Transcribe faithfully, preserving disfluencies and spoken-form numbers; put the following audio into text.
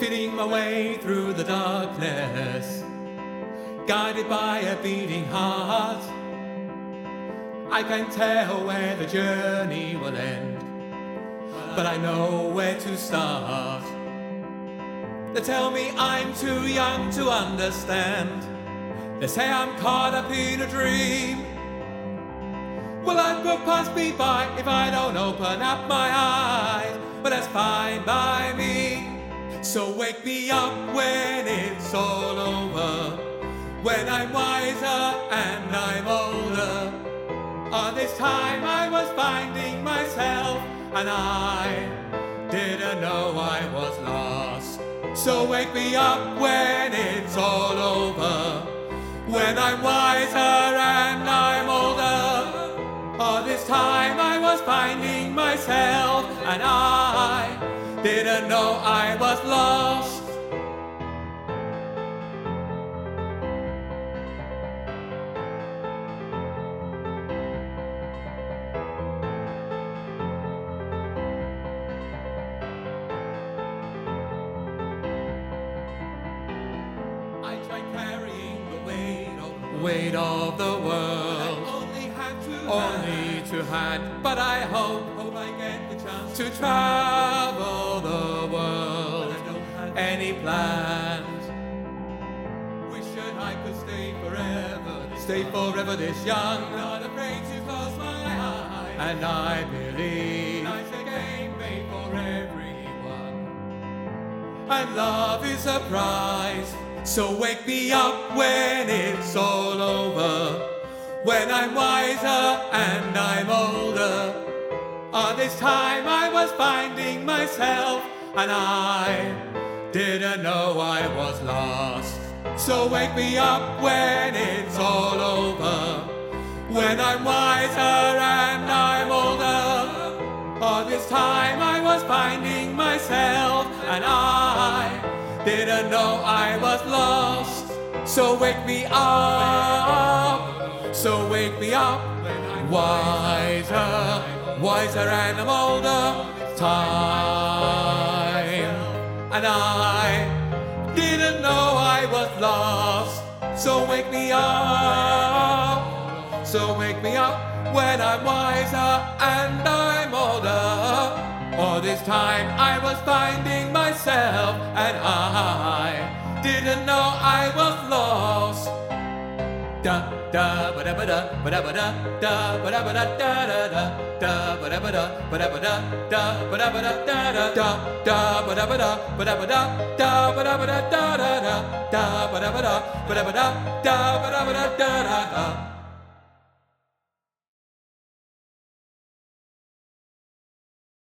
feeling my way through the darkness, guided by a beating heart. I can't tell where the journey will end, but I know where to start. They tell me I'm too young to understand. They say I'm caught up in a dream. Well, life will pass me by if I don't open up my eyes, but that's fine by me. So wake me up when it's all over, when I'm wiser and I'm older. All this time I was finding myself, and I didn't know I was lost. So wake me up when it's all over, when I'm wiser and I'm older. All this time I was finding myself, and I didn't know I was lost. I tried carrying the weight of, weight of the world. I only had to only to hand, but I hope, hope I get the chance to travel the world. I don't have any plans. Wish that I could stay forever, stay forever this young, not afraid to close my eyes. And I believe life's a game made for everyone, and love is a prize. So wake me up when it's all over, when I'm wiser and I'm older. All this time I was finding myself, and I didn't know I was lost. So wake me up when it's all over, when I'm wiser and I'm older. All this time I was finding myself, and I didn't know I was lost. So wake me up, so wake me up, wiser, wiser and I'm older. Time, and I didn't know I was lost. So wake me up, so wake me up, when I'm wiser and I'm older. All this time I was finding myself, and I didn't know I was lost. Da da ba da ba da ba da ba da da ba da ba da da da da ba da ba da ba da ba da da ba da ba da da da da ba da ba da ba da ba da da ba da ba da da da da ba da ba da ba da ba da ba da da ba da ba da da da.